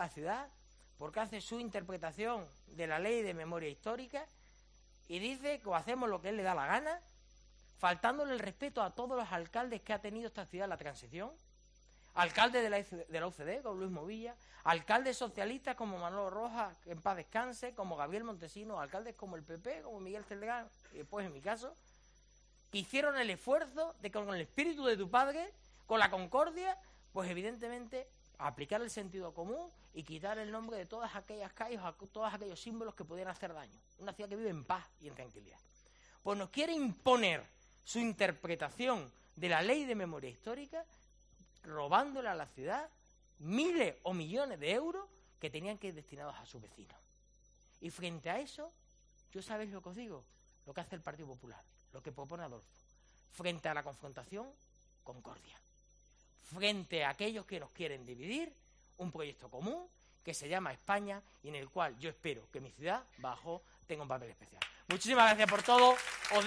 la ciudad porque hace su interpretación de la ley de memoria histórica y dice que hacemos lo que él le da la gana, faltándole el respeto a todos los alcaldes que ha tenido esta ciudad en la transición, alcaldes de la UCD, como Luis Movilla, alcaldes socialistas como Manolo Rojas, que en paz descanse, como Gabriel Montesinos, alcaldes como el PP, como Miguel Celdrán, y después en mi caso, que hicieron el esfuerzo de con el espíritu de tu padre, con la concordia, pues evidentemente aplicar el sentido común y quitar el nombre de todas aquellas calles, todos aquellos símbolos que pudieran hacer daño. Una ciudad que vive en paz y en tranquilidad. Pues nos quiere imponer su interpretación de la ley de memoria histórica, robándole a la ciudad miles o millones de euros que tenían que ir destinados a sus vecinos. Y frente a eso, yo sabéis lo que os digo, lo que hace el Partido Popular, lo que propone Adolfo. Frente a la confrontación, concordia. Frente a aquellos que nos quieren dividir, un proyecto común que se llama España y en el cual yo espero que mi ciudad, Badajoz, tenga un papel especial. Muchísimas gracias por todo.